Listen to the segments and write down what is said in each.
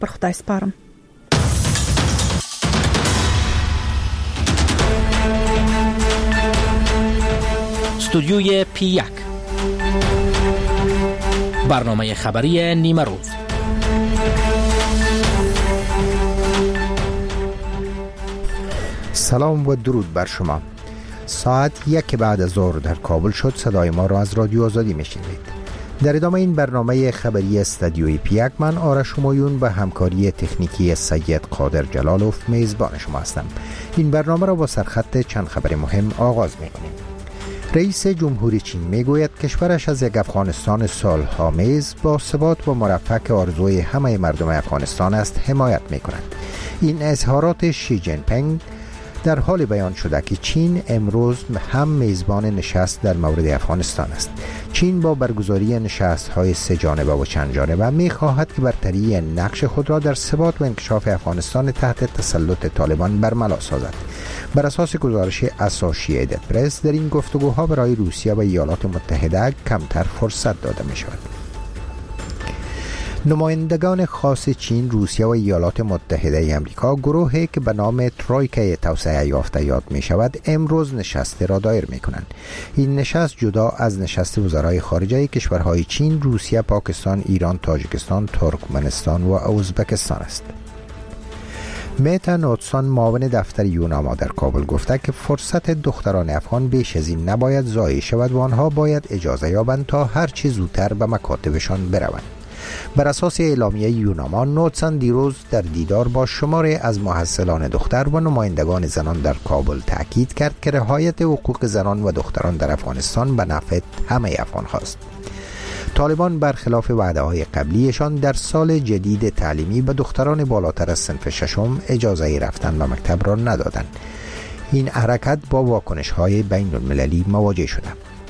پر خدای سپارم. استودیوی P1 برنامه خبری نیمه روز. سلام و درود بر شما. ساعت 1 بعد از ظهر در کابل شد. صدای ما را از رادیو آزادی میشنوید. در ادامه این برنامه خبری استودیوی P1 من آرش همایون به همکاری تکنیکی سید قادر جلالوف میزبان شما هستم. این برنامه را با سرخط چند خبر مهم آغاز میکنیم. رئیس جمهوری چین میگوید کشورش از یک افغانستان صلح‌آمیز با ثبات و مرفه که آرزوی همه مردم افغانستان است حمایت میکند. این اظهارات شی جین پینگ در حال بیان شده که چین امروز هم میزبان نشست در مورد افغانستان است. چین با برگزاری نشست‌های سه جانبه و چند جانبه می‌خواهد که برتری نقش خود را در ثبات و انکشاف افغانستان تحت تسلط طالبان برملا سازد. بر اساس گزارش اسوسییتد پرس در این گفتگوها برای روسیه و ایالات متحده کمتر فرصت داده می‌شود. نمایندگان خاص چین، روسیه و ایالات متحده آمریکا، گروهی که به نام ترویکای توسعه یافته یاد می شود، امروز نشست را دایر می کنند. این نشست جدا از نشست وزرای خارجه کشورهای چین، روسیه، پاکستان، ایران، تاجیکستان، ترکمنستان و ازبکستان است. میتا نوتسون، معاون دفتر یوناما در کابل، گفته که فرصت دختران افغان بیش از این نباید ضایع شود و آنها باید اجازه یابند تا هر چه زودتر به مکاتبشان بروند. بر اساس اعلامیه یوناما، نوتسون دیروز در دیدار با شماری از محصلان دختر و نمایندگان زنان در کابل تاکید کرد که رعایت حقوق زنان و دختران در افغانستان به نفع همه افغان هاست. طالبان برخلاف وعده‌های قبلیشان در سال جدید تعلیمی به دختران بالاتر از صنف ششم اجازه رفتن به مکتب را ندادند. این حرکت با واکنش‌های بین‌المللی مواجه شده.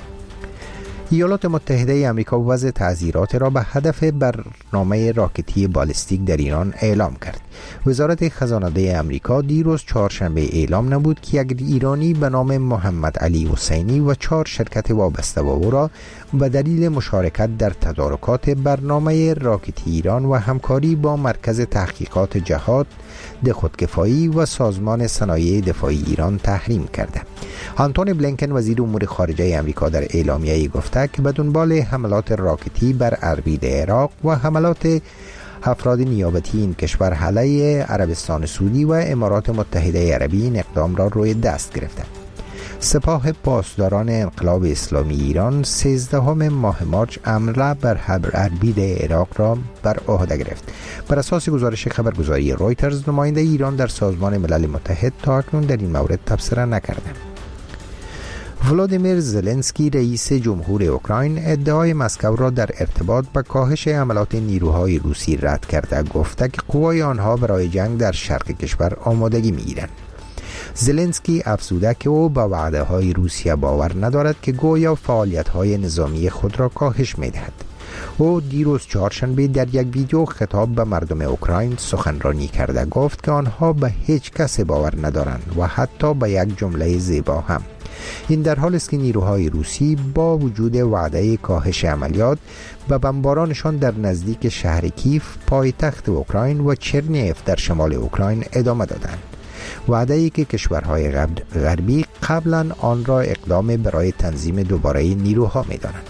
ایالات متحده آمریکا وضع تعزیرات را به هدف برنامه راکتی بالستیک در ایران اعلام کرد. وزارت خزانه آمریکا دیروز چهارشنبه اعلام نمود که یک ایرانی به نام محمد علی حسینی و 4 شرکت وابسته با او را به دلیل مشارکت در تدارکات برنامه راکتی ایران و همکاری با مرکز تحقیقات جهاد خودکفایی و سازمان صنایع دفاعی ایران تحریم کرده. آنتونی بلینکن، وزیر امور خارجه آمریکا، در اعلامیه‌ای گفته که به دنبال حملات راکتی بر اربیل عراق و حملات افراد نیابتی این کشور علیه عربستان سعودی و امارات متحده عربی این اقدام را روی دست گرفته. سپاه پاسداران انقلاب اسلامی ایران 13 ماه مارس حمله بر اربیل عراق را بر عهده گرفت. بر اساس گزارش خبرگزاری رویترز، نماینده ایران در سازمان ملل متحد تا اکنون در این مورد تبصره نکرده. ولادیمیر زلنسکی، رئیس جمهور اوکراین، ادعای مسکو را در ارتباط با کاهش حملات نیروهای روسی رد کرده، گفته که قوای آنها برای جنگ در شرق کشور آمادگی می‌گیرند. زلنسکی افزوده که او با وعده‌های روسیه باور ندارد که گویا فعالیت‌های نظامی خود را کاهش می‌دهد. او دیروز چهارشنبه در یک ویدیو خطاب به مردم اوکراین سخنرانی کرده گفت که آنها به هیچ کس باور ندارند و حتی به یک جمله زیبا هم. این در حالی است که نیروهای روسی با وجود وعده کاهش عملیات به بمبارانشان در نزدیک شهر کیف، پایتخت اوکراین، و چرنیف در شمال اوکراین ادامه دادند. وعده‌ای که کشورهای غربی قبلا آن را اقدام برای تنظیم دوباره نیروها می‌دانند.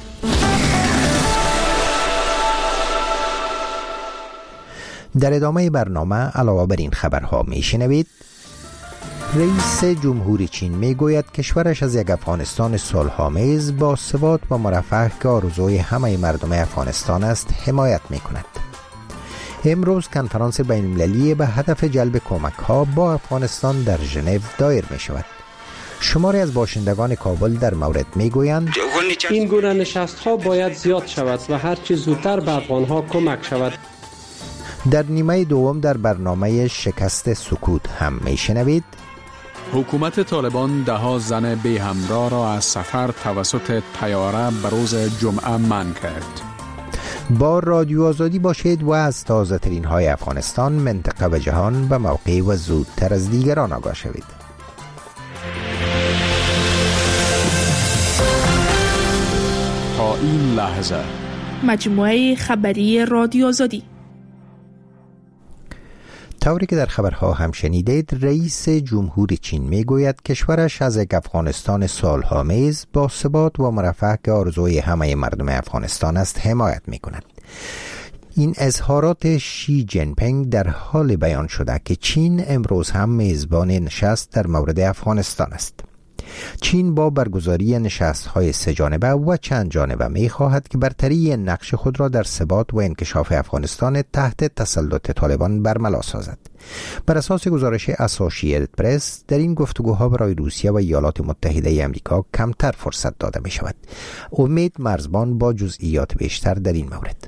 در ادامه برنامه علاوه بر این خبرها میشنوید: رئیس جمهوری چین میگوید کشورش از یک افغانستان صلح‌آمیز با ثبات و مرفه که آرزوی همه مردم افغانستان است حمایت می‌کند. امروز کنفرانس بین‌المللی به هدف جلب کمک‌ها با افغانستان در ژنو دایر می‌شود. شماری از باشندگان کابل در مورد میگویند این گونه نشست‌ها باید زیاد شود و هر چه زودتر به افغان‌ها کمک شود. در نیمه دوم در برنامه شکست سکوت هم میشنوید: حکومت طالبان 10 زن بی همراه را از سفر توسط طیاره به روز جمعه منع کرد. با رادیو آزادی باشید و از تازه ترین های افغانستان، منطقه و جهان به موقع و زودتر از دیگران آگاه شوید. تا این لحظه مجموعه خبری رادیو آزادی. طوری که در خبرها هم شنیدید، رئیس جمهور چین میگوید کشورش از افغانستان صلح‌آمیز با ثبات و مرفه که آرزوی همه مردم افغانستان است حمایت میکند. این اظهارات شی جین پینگ در حال بیان شده که چین امروز هم میزبان نشست در مورد افغانستان است. چین با برگزاری نشست‌های سه جانبه و چند جانبه می‌خواهد که برتری نقش خود را در ثبات و انکشاف افغانستان تحت تسلط طالبان برملا سازد. بر اساس گزارش اسوسییتد پرس، در این گفتگوها برای روسیه و ایالات متحده آمریکا کمتر فرصت داده می‌شود. امید مرزبان با جزئیات بیشتر در این مورد.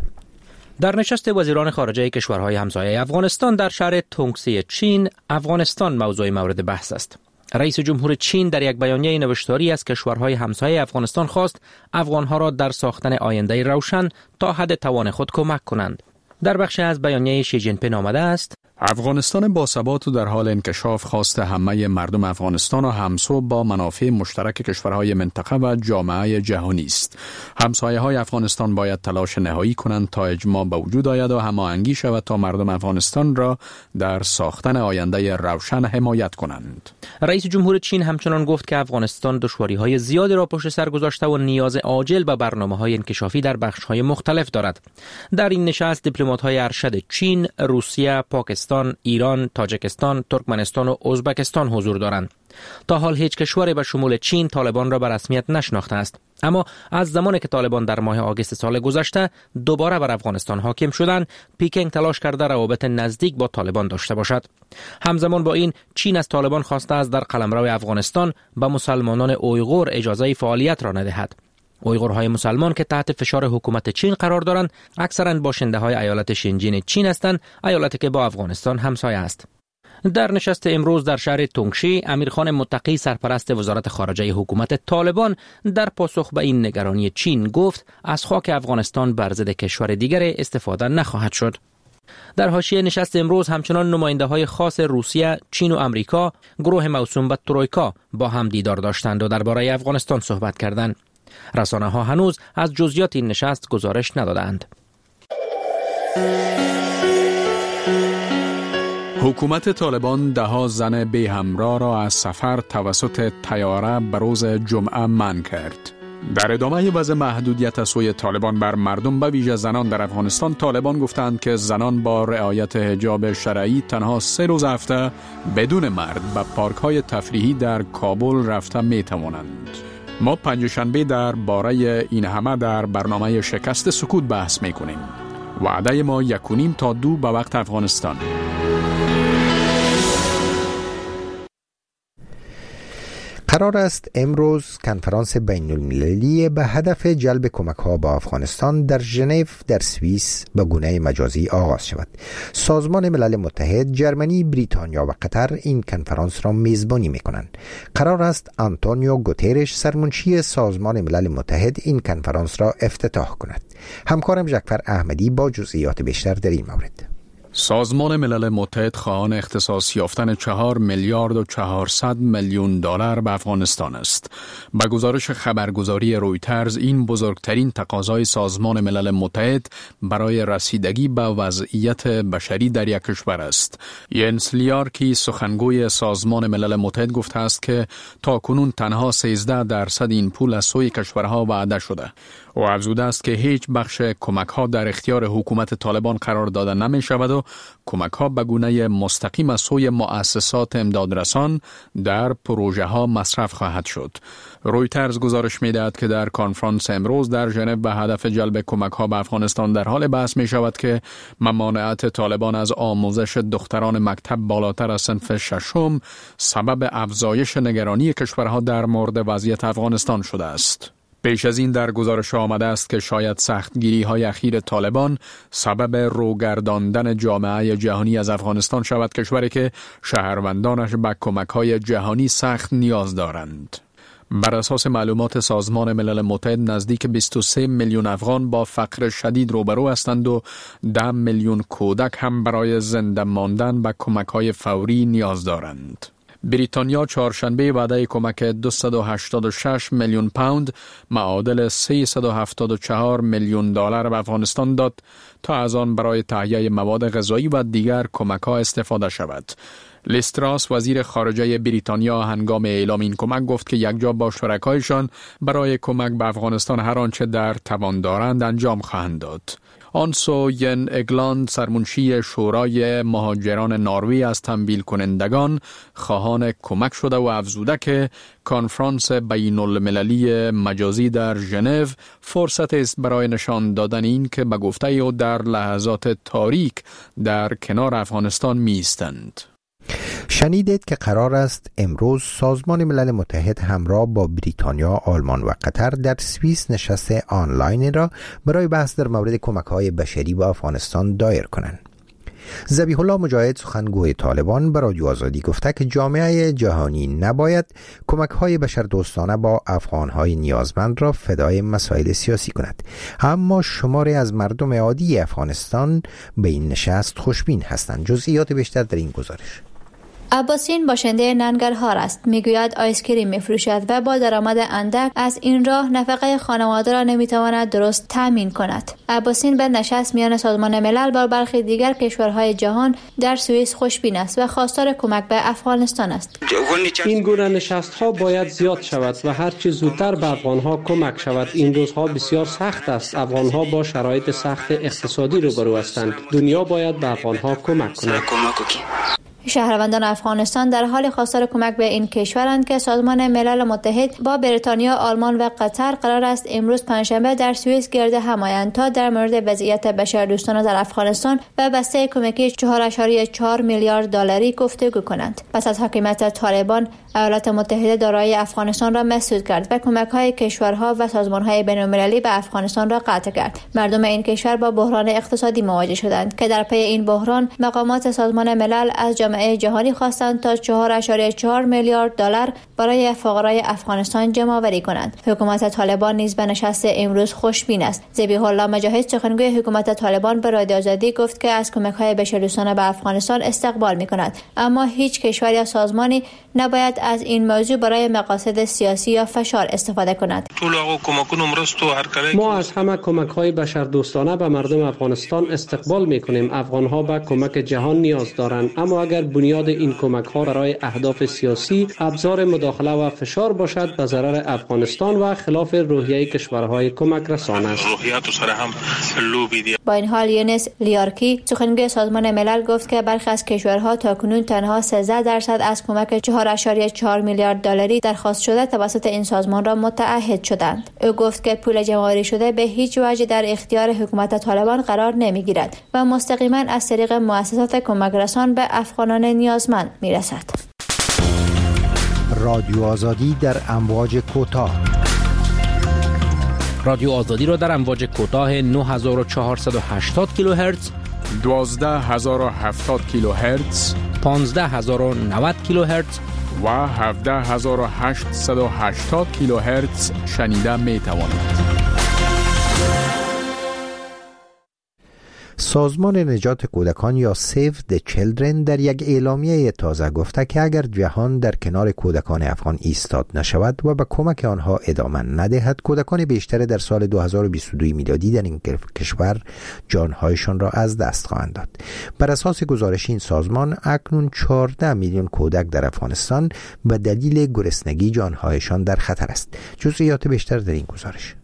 در نشست وزیران خارجه کشورهای همسایه افغانستان در شهر تونگسی چین، افغانستان موضوع مورد بحث است. رئیس جمهور چین در یک بیانیه نوشتاری از کشورهای همسایه افغانستان خواست افغانها را در ساختن آینده روشن تا حد توان خود کمک کنند. در بخش از بیانیه شی جین پینگ آمده است: افغانستان با ثبات و در حال انکشاف خواست همه مردم افغانستان و همسو با منافع مشترک کشورهای منطقه و جامعه جهانی است. همسایه‌های افغانستان باید تلاش نهایی کنند تا اجماع به وجود آید و هماهنگی شود تا مردم افغانستان را در ساختن آینده روشن حمایت کنند. رئیس جمهور چین همچنان گفت که افغانستان دشواری‌های زیادی را پشت سر گذاشته و نیاز عاجل به برنامه‌های انکشافی در بخش‌های مختلف دارد. در این نشست دیپلمات‌های ارشد چین، روسیه، پاکستان، ایران، تاجیکستان، ترکمنستان و ازبکستان حضور دارند. تا حال هیچ کشوری به شمول چین طالبان را به رسمیت نشناخته است، اما از زمانی که طالبان در ماه آگوست سال گذشته دوباره بر افغانستان حاکم شدند، پکینگ تلاش کرده روابط نزدیک با طالبان داشته باشد. همزمان با این، چین از طالبان خواسته است در قلمرو افغانستان به مسلمانان اویغور اجازه فعالیت را ندهد. اویغورهای مسلمان که تحت فشار حکومت چین قرار دارند، اکثرا باشنده های ایالت شینجین چین هستند، ایالتی که با افغانستان همسایه است. در نشست امروز در شهر تونگشی، امیرخان متقی سرپرست وزارت خارجه حکومت طالبان در پاسخ به این نگرانی چین گفت از خاک افغانستان بر ضد کشور دیگر استفاده نخواهد شد. در حاشیه نشست امروز همچنان نماینده های خاص روسیه، چین و امریکا، گروه موسوم به ترویکا با هم دیدار داشتند و درباره افغانستان صحبت کردند. رسانه ها هنوز از جزئیات این نشست گزارش ندادند. حکومت طالبان 10 زن بی همراه را از سفر توسط طیاره به روز جمعه منع کرد. در ادامه وضع محدودیت از سوی طالبان بر مردم به ویژه زنان در افغانستان، طالبان گفتند که زنان با رعایت حجاب شرعی تنها 3 روز هفته بدون مرد به پارک‌های تفریحی در کابل رفته می توانند. ما پنجشنبه در باره این همه در برنامه شکست سکوت بحث می کنیم. وعده ما 1.5 تا 2 به وقت افغانستان. قرار است امروز کنفرانس بین المللی به هدف جلب کمک‌ها به افغانستان در ژنو در سوئیس به گونه مجازی آغاز شود. سازمان ملل متحد، جرمنی، بریتانیا و قطر این کنفرانس را میزبانی می‌کنند. قرار است آنتونیو گوترش، سرمنشی سازمان ملل متحد، این کنفرانس را افتتاح کند. همکارم جعفر احمدی با جزئیات بیشتر در این مورد. سازمان ملل متحد خواهان اختصاص یافتن 4 میلیارد و 400 میلیون دلار به افغانستان است. با گزارش خبرگزاری رویترز، این بزرگترین تقاضای سازمان ملل متحد برای رسیدگی به وضعیت بشری در یک کشور است. ینس لیارکی، سخنگوی سازمان ملل متحد، گفته است که تاکنون تنها 13% این پول از سوی کشورها وعده شده. و افزوده است که هیچ بخش کمک‌ها در اختیار حکومت طالبان قرار داده نمی شود و کمک‌ها به گونه مستقیم از سوی مؤسسات امدادرسان در پروژه‌ها مصرف خواهد شد. رویترز گزارش می‌دهد که در کنفرانس امروز در ژنو به هدف جلب کمک‌ها به افغانستان در حال بحث می‌شود که ممانعت طالبان از آموزش دختران مکتب بالاتر از صنف 6 سبب افزایش نگرانی کشورها در مورد وضعیت افغانستان شده است. پیش از این در گزارش آمده است که شاید سختگیری‌های اخیر طالبان سبب روگرداندن جامعه جهانی از افغانستان شود، کشوری که شهروندانش به کمک‌های جهانی سخت نیاز دارند. بر اساس معلومات سازمان ملل متحد، نزدیک 23 میلیون افغان با فقر شدید روبرو هستند و 10 میلیون کودک هم برای زنده ماندن به کمک‌های فوری نیاز دارند. بریتانیا چهارشنبه وعده کمک 286 میلیون پوند معادل 374 میلیون دلار به افغانستان داد تا از آن برای تهیه مواد غذایی و دیگر کمک‌ها استفاده شود. لیز تراس وزیر خارجه بریتانیا هنگام اعلام این کمک گفت که یکجا با شرکایشان برای کمک به افغانستان هر آنچه در توان دارند انجام خواهند داد. آنسو ین اگلاند سرمنشی شورای مهاجران نروژ از تمویل کنندگان خواهان کمک شده و افزوده که کنفرانس بین المللی مجازی در ژنو فرصت است برای نشان دادن این که به گفته او در لحظات تاریک در کنار افغانستان می ایستند. شنیدید که قرار است امروز سازمان ملل متحد همراه با بریتانیا، آلمان و قطر در سوئیس نشست آنلاین را برای بحث در مورد کمک‌های بشری به افغانستان دایر کنند. ذبیح الله مجاهد سخنگوی طالبان به رادیو آزادی گفته که جامعه جهانی نباید کمک‌های بشردوستانه با افغان‌های نیازمند را فدای مسائل سیاسی کند، اما شماری از مردم عادی افغانستان به این نشست خوشبین هستند. جزئیات بیشتر در این گزارش. عباسین باشنده ننگرهار است. میگوید آیسکریم میفروشد و با درآمد اندک از این راه نفقه خانواده را نمیتواند درست تامین کند. عباسین به نشست میان سازمان ملل با برخی دیگر کشورهای جهان در سوئیس خوشبین است و خواستار کمک به افغانستان است. این گونه نشست‌ها باید زیاد شود و هر چه زودتر به افغان‌ها کمک شود. این روزها بسیار سخت است. افغان‌ها با شرایط سخت اقتصادی روبرو هستند. دنیا باید به افغان‌ها کمک کند. شهروندان افغانستان در حال خواستار کمک به این کشورند که سازمان ملل متحد با بریتانیا، آلمان و قطر قرار است امروز پنجشنبه در سوئیس گرد هم آیند تا در مورد وضعیت بشردوستانه در افغانستان و بسته کمکی 4.4 میلیارد دلاری گفتگو کنند. پس از حاکمیت طالبان، ایالات متحده دارایی افغانستان را مسدود کرد و کمک‌های کشورها و سازمان‌های بین‌المللی به افغانستان را قطع کرد. مردم این کشور با بحران اقتصادی مواجه شدند که در پی این بحران مقامات سازمان ملل از جامعه جهانی خواستند تا 4.4 میلیارد دلار برای فقرای افغانستان جمع‌آوری کنند. حکومت طالبان نیز به نشست امروز خوشبین است. ذبیح الله مجاهد سخنگوی حکومت طالبان به رادیو آزادی گفت که از کمک‌های بشردوستانه به افغانستان استقبال می‌کند، اما هیچ کشور یا سازمانی نباید از این موضوع برای مقاصد سیاسی یا فشار استفاده کند. ما از همه کمک‌های بشردوستانه به مردم افغانستان استقبال می‌کنیم. افغان‌ها به کمک جهان نیاز دارند، اما اگر بنیاد این کمک‌ها برای اهداف سیاسی ابزار مداخله و فشار باشد، به ضرر افغانستان و خلاف روحیه کشورهای کمک رسان است. با این حال یونس لیارکی سخنگوی سازمان ملل گفت که برخی از کشورها تاکنون تنها 13% از کمک 4.4 میلیارد دلاری درخواست شده توسط این سازمان را متعهد شدند. او گفت که پول جمع‌آوری شده به هیچ وجه در اختیار حکومت طالبان قرار نمیگیرد و مستقیما از طریق مؤسسات کمک رسان به افغانان نیازمند میرسد. رادیو آزادی در امواج کوتاه. رادیو آزادی را در امواج کوتاه 9480 کیلوهرتز، 12070 کیلوهرتز، 15090 کیلوهرتز و 17880 کیلوهرتز شنیده می توانید. سازمان نجات کودکان یا Save the Children در یک اعلامیه تازه گفته که اگر جهان در کنار کودکان افغان ایستاد نشود و به کمک آنها ادامه ندهد، کودکان بیشتر در سال 2022 میلادی در این کشور جانهایشان را از دست خواهند داد. بر اساس گزارش این سازمان اکنون 14 میلیون کودک در افغانستان به دلیل گرسنگی جانهایشان در خطر است. جزئیات بیشتر در این گزارش.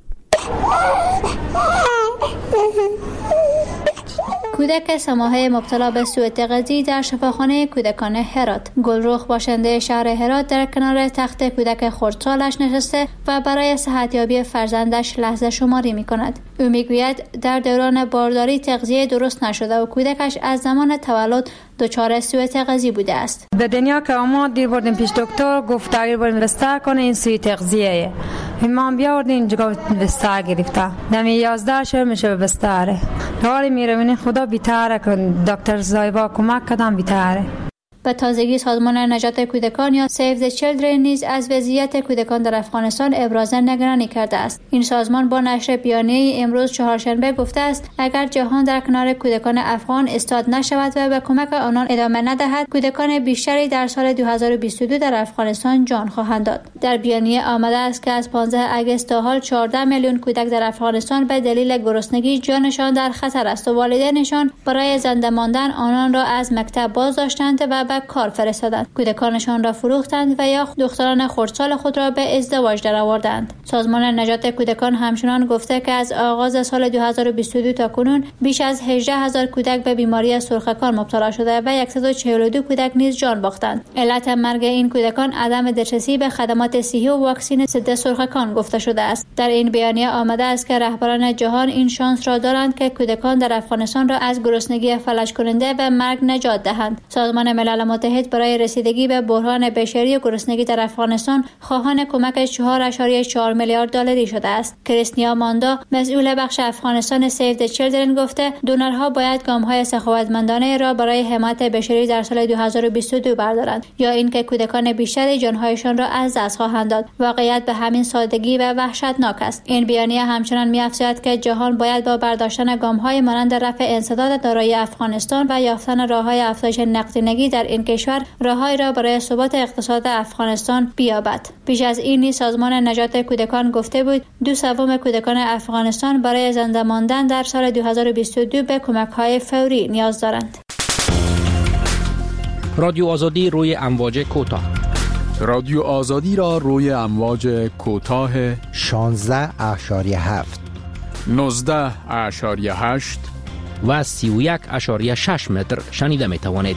کودک سماحه مبتلا به سوء تغذیه در شفاخانه کودکان هرات. گلرخ باشنده شهر هرات در کنار تخت کودک خردسالش نشسته و برای صحتیابی فرزندش لحظه شماری می کند. او می گوید در دوران بارداری تغذیه درست نشده و کودکش از زمان تولد دچار سوء تغذیه بوده است. به دنیا که آمد دیر بردیم پیش دکتر، گفت تغییر بردیم بستر کنه، این سوء تغذیه. ما بیاوردیم اینجا بستر گرفته. دمی 11 شهر میشه به بستره. حالی میره خدا بیتاره کن، دکتر زایبا کمک کردن بیتاره. به تازگی سازمان نجات کودکان یا سیو د چیلدرن نیز از وضعیت کودکان در افغانستان ابراز نگرانی کرده است. این سازمان با نشر بیانیه امروز چهارشنبه گفته است اگر جهان در کنار کودکان افغان ایستاد نشود و به کمک آنان ادامه ندهد، کودکان بیشتری در سال 2022 در افغانستان جان خواهند داد. در بیانیه آمده است که از 15 اگست تا حال 14 میلیون کودک در افغانستان به دلیل گرسنگی جانشان در خطر است و والدینشان برای زنده ماندن آنان را از مکتب باز داشتند و به کار فرستادند. کودکانشان را فروختند و یا دختران خردسال خود را به ازدواج درآوردند. سازمان نجات کودکان همچنان گفته که از آغاز سال 2022 تا کنون بیش از 18,000 کودک به بیماری سرخکان مبتلا شده و 142 کودک نیز جان باختند. علت مرگ این کودکان عدم دسترسی به خدمات صحی و واکسن ضد سرخکان گفته شده است. در این بیانیه آمده است که رهبران جهان این شانس را دارند که کودکان در افغانستان را از گرسنگی فلج کننده و مرگ نجات دهند. سازمان ملل متحد برای رسیدگی به بحران بشری و گرسنگی در افغانستان خواهان کمک 4.4 میلیارد دلاری شده است. کریستیا ماندا مسئول بخش افغانستان سیو د چیلدرن گفته دونرها باید گام‌های سخاوتمندانه را برای حمایت بشری در سال 2022 بردارند یا اینکه کودکان بیشتری جان‌هایشان را از دست خواهند داد. واقعیت به همین سادگی و وحشتناک است. این بیانیه همچنان می‌افزاید که جهان باید با برداشتن گام‌های مانند رفع انسداد دارایی افغانستان و یافتن راه‌های افزایش نقدینگی در این کشور راه‌هایی را برای ثبات اقتصاد افغانستان بیابد. بیش از این سازمان نجات کودکان گفته بود 2/3 کودکان افغانستان برای زنده ماندن در سال 2022 به کمک‌های فوری نیاز دارند. رادیو آزادی روی امواج کوتاه. رادیو آزادی را روی امواج کوتاه 16.7 19.8 و 31.6 متر شنیده می توانید.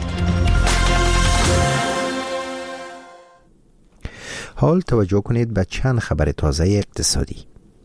حال توجه کنید به چند خبر تازه اقتصادی.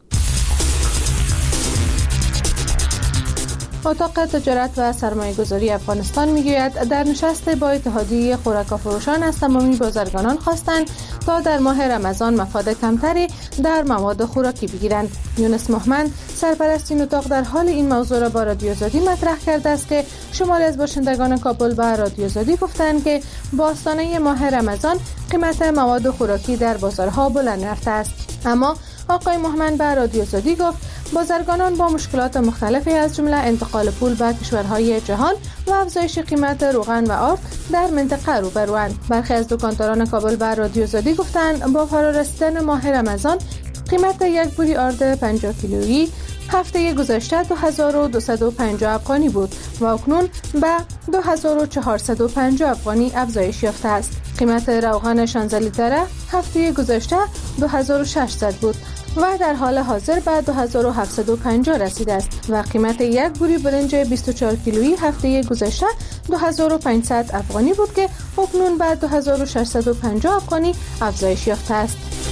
اتاق تجارت و سرمایه‌گذاری افغانستان میگوید در نشست با اتحادیه خوراک‌فروشان از تمامی بازرگانان خواستند تا در ماه رمضان مفاد کمتری در مواد خوراکی بگیرند. یونس محمد سرپرست این اتاق در حال این موضوع را با رادیو آزادی مطرح کرده است که شماری از باشندگان کابل به رادیو آزادی گفتند که با آستانه ماه رمضان قیمت مواد خوراکی در بازارها بلند رفته است. اما آقای محمد به رادیو آزادی گفت بازرگانان با مشکلات مختلفی از جمله انتقال پول به کشورهای جهان و افزایش قیمت روغن و آرد در منطقه روبروند. برخی از دکانداران کابل به رادیو آزادی گفتند با فرارسیدن ماه رمضان قیمت یک بوری آرد 50 کیلویی هفته گذشته 2250 افغانی بود و اکنون به 2450 افغانی افزایش یافته است. قیمت روغن 16 لیتره هفته گذشته 2600 بود و در حال حاضر به 2750 رسیده است و قیمت یک بوری برنج 24 کیلویی هفته گذشته 2500 افغانی بود که اکنون به 2650 افغانی افزایش یافته است.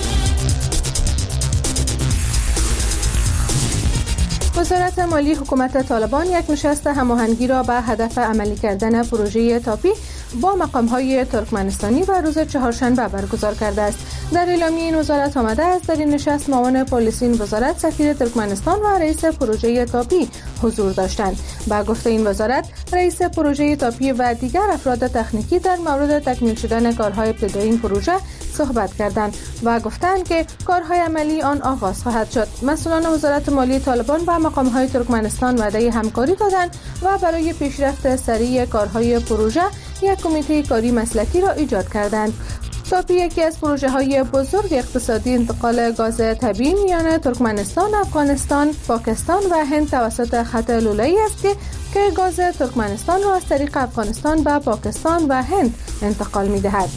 وزارت مالی حکومت طالبان یک نشست هماهنگی را به هدف عملی کردن پروژه تاپی با مقام‌های ترکمنستانی و روز چهارشنبه برگزار کرده است. در اعلامیه این وزارت آمده است در این نشست معاون پلیسی وزارت، سفیر ترکمنستان و رئیس پروژه تاپی حضور داشتند. با گفته این وزارت، رئیس پروژه تاپی و دیگر افراد تکنیکی در مورد تکمیل شدن کارهای ابتدایی این پروژه صحبت کردند و گفتند که کارهای عملی آن آغاز خواهد شد. مسئولان وزارت مالی طالبان با مقام‌های ترکمنستان وعده همکاری دادند و برای پیشرفت سریع کارهای پروژه یک کمیته کاری مسلکی را ایجاد کردند. تاپی یکی از پروژه‌های بزرگ اقتصادی انتقال گاز طبیعی میان ترکمنستان، افغانستان، پاکستان و هند توسط خط لوله‌ای است که گاز ترکمنستان را از طریق افغانستان به پاکستان و هند انتقال می‌دهد.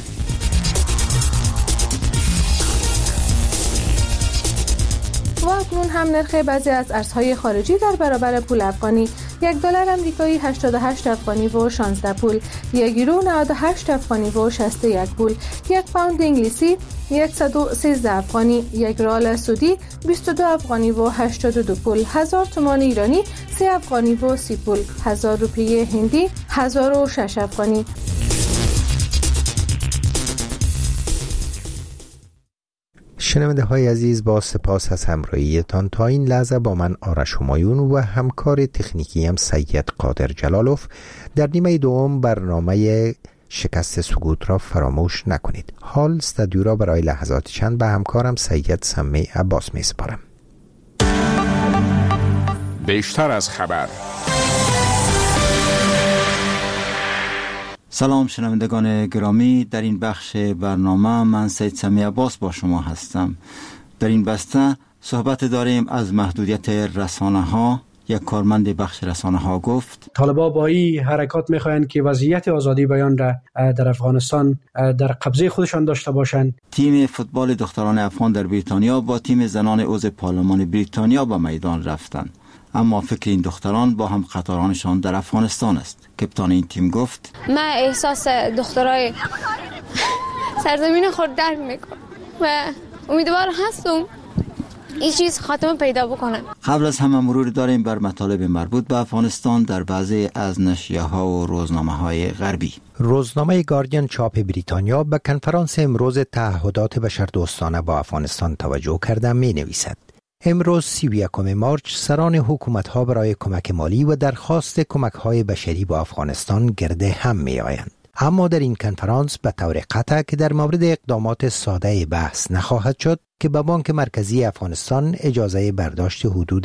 و اکنون هم نرخ بعضی از ارزهای خارجی در برابر پول افغانی: $1 آمریکایی 88 افغانی و 16 پول، 1 یورو 98 افغانی و 61 پول، 1 پوند انگلیسی 113 افغانی، 1 ریال سعودی 22 افغانی و 82 پول، 1000 تومان ایرانی 3 افغانی و 30 پول، 1000 روپیه هندی 1006 افغانی. شنونده های عزیز، با سپاس از همراهیتان تا این لحظه با من آرش همایون و همکار تکنیکی هم سید قادر جلالوف در نیمه دوم برنامه شکست سقوط را فراموش نکنید. حال استودیو را برای لحظات چند به همکارم سید سمی عباس می سپارم. بیشتر از خبر. سلام شنوندگان گرامی، در این بخش برنامه من سید سمی عباس با شما هستم. در این بسته صحبت داریم از محدودیت رسانه ها. یک کارمند بخش رسانه ها گفت طالبان با این حرکات میخواهند که وضعیت آزادی بیان را در افغانستان در قبضه خودشان داشته باشند. تیم فوتبال دختران افغان در بریتانیا با تیم زنان عضو پارلمان بریتانیا به میدان رفتند، اما فکر این دختران با هم قطارانشان در افغانستان است. کپتان این تیم گفت من احساس دخترای سرزمین خود درک میکنم و امیدوار هستم این چیز خاتمه پیدا بکنه. قبل از همه مرور داریم بر مطالب مربوط به افغانستان در بعضی از نشریه‌ها و روزنامه‌های غربی. روزنامه گاردین چاپ بریتانیا به کنفرانس امروز تعهدات بشردوستانه با افغانستان توجه کرده می‌نویسد امروز 31 مارچ سران حکومت‌ها برای کمک مالی و درخواست کمک‌های بشری با افغانستان گرد هم می‌آیند. اما در این کنفرانس به طور قطع که در مورد اقدامات ساده بحث نخواهد شد که به بانک مرکزی افغانستان اجازه برداشت حدود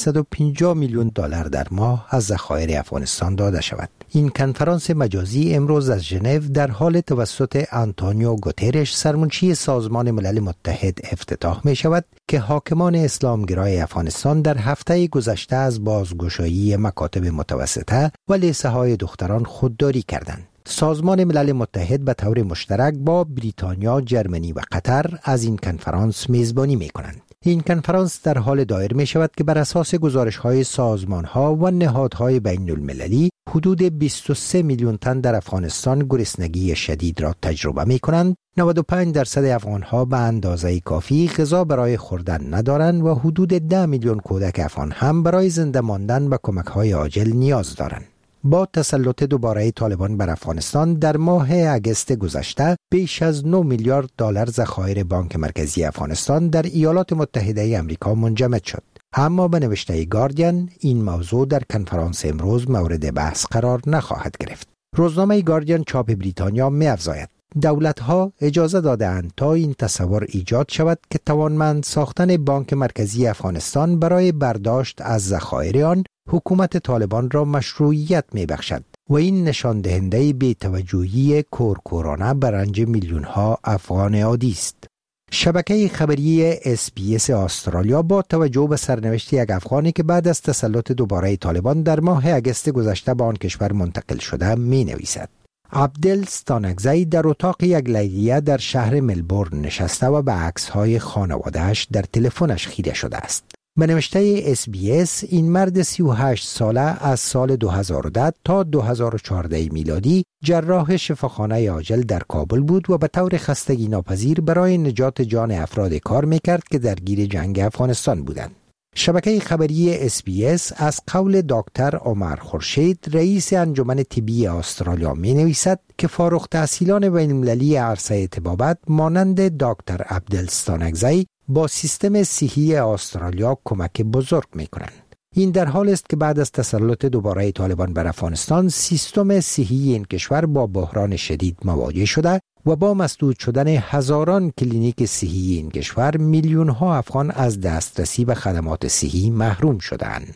150 میلیون دلار در ماه از ذخایر افغانستان داده شود. این کنفرانس مجازی امروز از ژنو در حال توسط آنتونیو گوترش سرمنشی سازمان ملل متحد افتتاح می شود که حاکمان اسلامگرای افغانستان در هفته گذشته از بازگشایی مکاتب متوسطه و لیسه های دختران خودداری کردند. سازمان ملل متحد به طور مشترک با بریتانیا، جرمنی و قطر از این کنفرانس میزبانی می کنند. این کنفرانس در حال دایر می شود که بر اساس گزارش های سازمان ها و نهادهای بین المللی حدود 23 میلیون تن در افغانستان گرسنگی شدید را تجربه می کنند. 95% افغان ها به اندازه کافی غذا برای خوردن ندارند و حدود 10 میلیون کودک افغان هم برای زنده ماندن به کمک های عاجل نیاز دارند. با تسلط دوباره طالبان بر افغانستان در ماه اگست گذشته بیش از 9 میلیارد دلار ذخایر بانک مرکزی افغانستان در ایالات متحده آمریکا منجمد شد. اما به نوشته گاردین این موضوع در کنفرانس امروز مورد بحث قرار نخواهد گرفت. روزنامه گاردین چاپ بریتانیا می‌افزاید دولت‌ها اجازه داده‌اند تا این تصور ایجاد شود که توانمند ساختن بانک مرکزی افغانستان برای برداشت از ذخایر آن حکومت طالبان را مشروعیت می‌بخشد و این نشان دهنده بی‌توجهی کورکورانه بر رنج میلیون‌ها افغان عادی است. شبکه خبری SBS استرالیا با توجه به سرنوشت یک افغانی که بعد از تسلط دوباره طالبان در ماه اگست گذشته به آن کشور منتقل شده می‌نویسد عبدل ستانکزی در اتاق یک لیلیه در شهر ملبورن نشسته و به عکس‌های خانواده‌اش در تلفنش خیره شده است. به نوشته SBS این مرد 38 ساله از سال 2010 تا 2014 میلادی جراح شفاخانه عاجل در کابل بود و به طور خستگی ناپذیر برای نجات جان افراد کار میکرد که درگیر جنگ افغانستان بودند. شبکه خبری SBS از قول دکتر عمر خورشید رئیس انجمن طبی استرالیا می نویسد که فارغ التحصیلان بین‌المللی عرصه طبابت مانند دکتر عبدل ستانکزی با سیستم صحی استرالیا کمک بزرگ می کنند. این در حال است که بعد از تسلط دوباره طالبان بر افغانستان سیستم صحی این کشور با بحران شدید مواجه شده و با مسدود شدن هزاران کلینیک صحی این کشور میلیون ها افغان از دسترسی به خدمات صحی محروم شدند.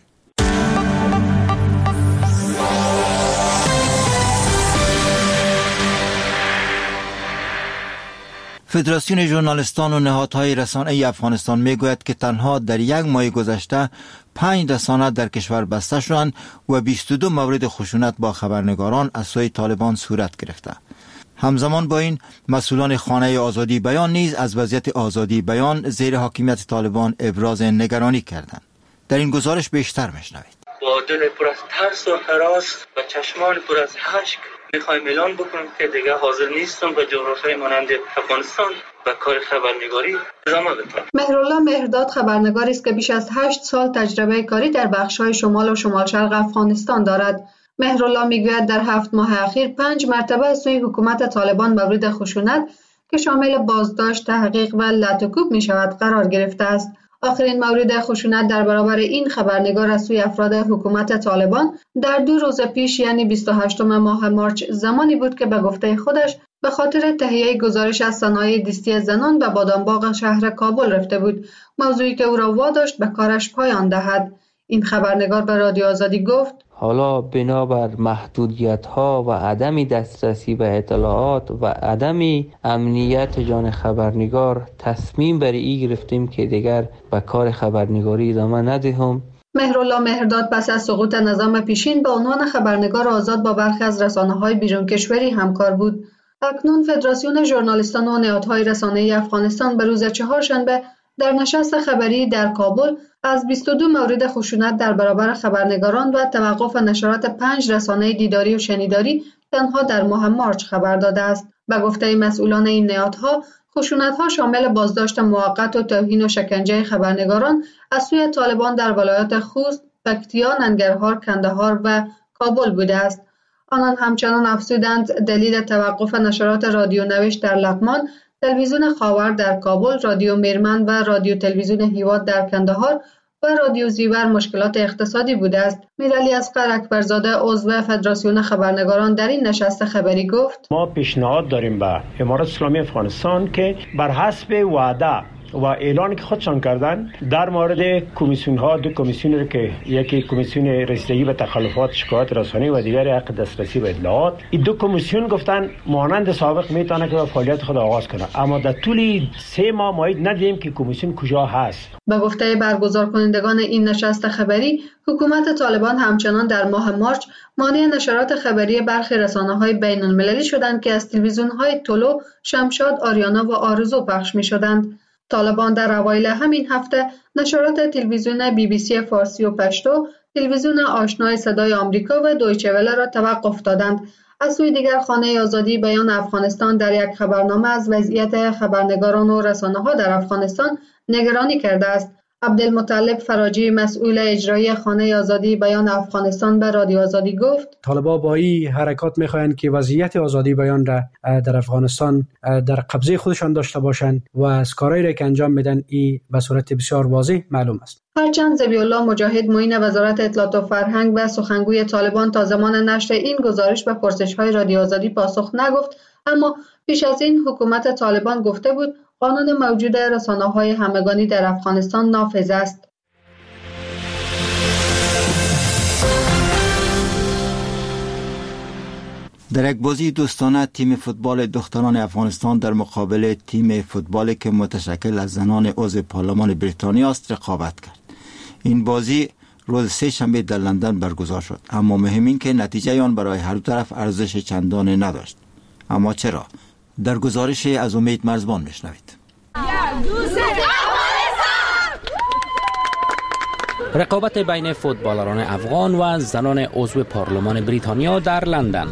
فدراسیون ژورنالیستان و نهادهای رسانه‌ای افغانستان میگوید که تنها در یک ماه گذشته 5 رسانه در کشور بسته شدند و 22 مورد خشونت با خبرنگاران از سوی طالبان صورت گرفته. همزمان با این مسئولان خانه آزادی بیان نیز از وضعیت آزادی بیان زیر حاکمیت طالبان ابراز نگرانی کردند. در این گزارش بیشتر میشنوید. با دل پر از ترس و هراس و چشمان پر از اشک میخوایم اعلان بکنم که دیگه حاضر نیستم به جغرافیای مانند افغانستان و کار خبرنگاری ادامه بدم. مهرالله مهرداد خبرنگاری است که بیش از 8 سال تجربه کاری در بخش‌های شمال و شمال شرق افغانستان دارد. مهرالله میگوید در 7 ماه اخیر 5 مرتبه از سوی حکومت طالبان مورد خشونت که شامل بازداشت، تحقیق و لطوکوب می شود قرار گرفته است. آخرین مورد خشونت در برابر این خبرنگار از سوی افراد حکومت طالبان در 2 روز پیش یعنی 28 ماه مارچ زمانی بود که به گفته خودش به خاطر تهیه گزارش از صنایع دستی زنان به بادامباغ شهر کابل رفته بود، موضوعی که او را واداشت به کارش پایان دهد. این خبرنگار به رادیو آزادی گفت: حالا بنابر محدودیت‌ها و عدم دسترسی به اطلاعات و عدم امنیت جان خبرنگار تصمیم بر این گرفتیم که دیگر به کار خبرنگاری ادامه ندهم. مهرالله مهرداد پس از سقوط نظام پیشین به عنوان خبرنگار آزاد با برخی از رسانه‌های بیرون کشوری همکار بود. اکنون فدراسیون ژورنالیستان و نهادهای رسانه‌ای افغانستان به روز چهارشنبه در نشست خبری در کابل از 22 مورد خشونت در برابر خبرنگاران و توقف نشرات 5 رسانه دیداری و شنیداری تنها در ماه مارچ خبر داده است. به گفته مسئولان این نهادها، خشونت‌ها شامل بازداشت موقت و توهین و شکنجه خبرنگاران از سوی طالبان در ولایات خوست، پکتیا، ننگرهار، کندهار و کابل بوده است. آنان همچنان افزودند دلیل توقف نشرات رادیو نوشت در لغمان، تلویزیون خاور در کابل، رادیو میرمن و رادیو تلویزیون هیواد در کندهار و رادیو زیور مشکلات اقتصادی بوده است. میرعلی اصغر اکبرزاده عضو فدراسیون خبرنگاران در این نشست خبری گفت: ما پیشنهاد داریم به امارات اسلامی افغانستان که بر حسب وعده و اعلانی که خودشان کردن در مورد کمیسیون ها، 2 کمیسیون که یکی کمیسیون رسیدگی به تخلفات شکایت رسانه‌ای و دیگری حق دسترسی به اطلاعات، این 2 کمیسیون گفتن مانند سابق میتونه که فعالیت خود آغاز کنه، اما در طول 3 ماه ما ندیدیم که کمیسیون کجا هست. به گفته برگزار کنندگان این نشست خبری، حکومت طالبان همچنان در ماه مارچ مانع نشرات خبری برخی رسانه‌های بین‌المللی شدند که از تلویزیون‌های طلوع، شمشاد، آریانا و آرزو پخش می‌شدند. طالبان در اوایل همین هفته نشرات تلویزیون BBC فارسی و پشتو، تلویزیون آشنای صدای آمریکا و دویچه وله را توقف دادند. از سوی دیگر خانه آزادی بیان افغانستان در یک خبرنامه از وضعیت خبرنگاران و رسانه‌ها در افغانستان نگرانی کرده است. عبدالمطلب فراجی مسئول اجرایی خانه آزادی بیان افغانستان به رادیو آزادی گفت: طالبان با این حرکات میخواهند که وضعیت آزادی بیان را در افغانستان در قبضه خودشان داشته باشند و از کارهایی را که انجام میدن این به صورت بسیار واضح معلوم است. هرچند ذبیح الله مجاهد معین وزارت اطلاعات و فرهنگ و سخنگوی طالبان تا زمان نشر این گزارش به پرسش‌های رادیو آزادی پاسخ نگفت، اما پیش از این حکومت طالبان گفته بود قانون موجود رسانه‌های همگانی در افغانستان نافذ است. در یک بازی دوستانه تیم فوتبال دختران افغانستان در مقابل تیم فوتبالی که متشکل از زنان عضو پارلمان بریتانیا است رقابت کرد. این بازی روز 3 شنبه در لندن برگزار شد، اما مهم این که نتیجه آن برای هر دو طرف ارزش چندانی نداشت. اما چرا؟ در گزارش از امید مرزبان میشنوید. رقابت بین فوتبالران افغان و زنان عضو پارلمان بریتانیا در لندن.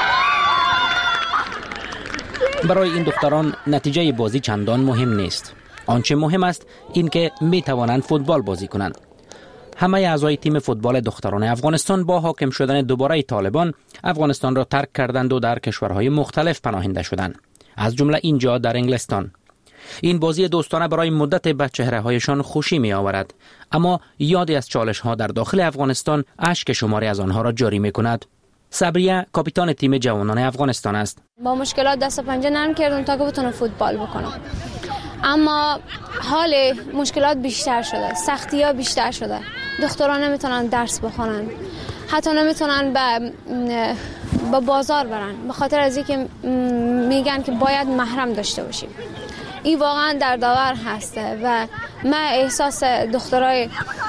برای این دختران نتیجه بازی چندان مهم نیست. آنچه مهم است این که می توانند فوتبال بازی کنند. همه اعضای تیم فوتبال دختران افغانستان با حاکم شدن دوباره طالبان افغانستان را ترک کردند و در کشورهای مختلف پناهنده شدند، از جمله اینجا در انگلستان. این بازی دوستانه برای مدت به چهره‌هایشان خوشی می آورد، اما یادی از چالش‌ها در داخل افغانستان اشک شماری از آنها را جاری می کند. صبریه کاپیتان تیم جوانان افغانستان است. با مشکلات دست و پنجه نرم کردم تا که بتونم فوتبال بکنم، اما حال مشکلات بیشتر شده، سختی‌ها بیشتر شده. دختران نمیتونن درس بخونن، حتی نمیتونن به بازار برن، به خاطر از اینکه میگن که باید محرم داشته باشیم. این واقعا دردآور هسته و من احساس دخترای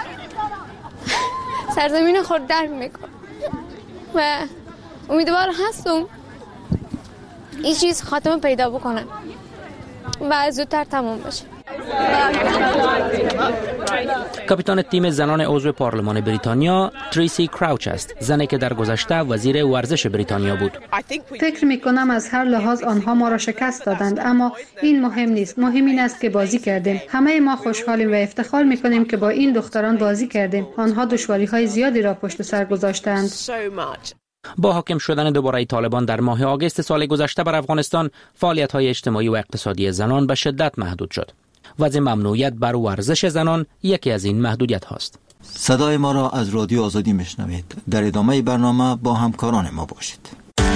سرزمین خود درک میکنم و امیدوار هستم این چیز خاتمه پیدا بکنه و زودتر تمام بشه. کاپیتان تیم زنان عضو پارلمان بریتانیا تریسی کراوچ است، زنی که در گذشته وزیر ورزش بریتانیا بود. فکر میکنم از هر لحاظ آنها ما را شکست دادند، اما این مهم نیست. مهم این است که بازی کردیم. همه ما خوشحالیم و افتخار میکنیم که با این دختران بازی کردیم. آنها دشواری‌های زیادی را پشت سر گذاشتند. با حاکم شدن دوباره طالبان در ماه آگوست سال گذشته بر افغانستان، فعالیت‌های اجتماعی و اقتصادی زنان به شدت محدود شد. و ممنوعیت بر ورزش زنان یکی از این محدودیت هاست. صدای ما را از رادیو آزادی میشنوید. در ادامه برنامه با همکاران ما باشید.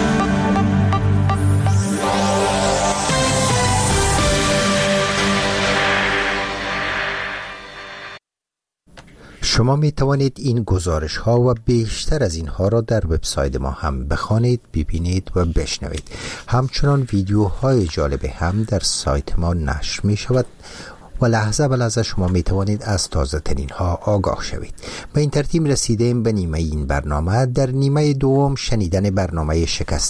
شما می توانید این گزارش ها و بیشتر از اینها را در وبسایت ما هم بخوانید، ببینید و بشنوید. همچنان ویدیوهای جالب هم در سایت ما نشر می شود و لحظه به لحظه شما می توانید از تازه ترین ها آگاه شوید. به این ترتیب رسیدیم به نیمه این برنامه. در نیمه دوم شنیدن برنامه شکست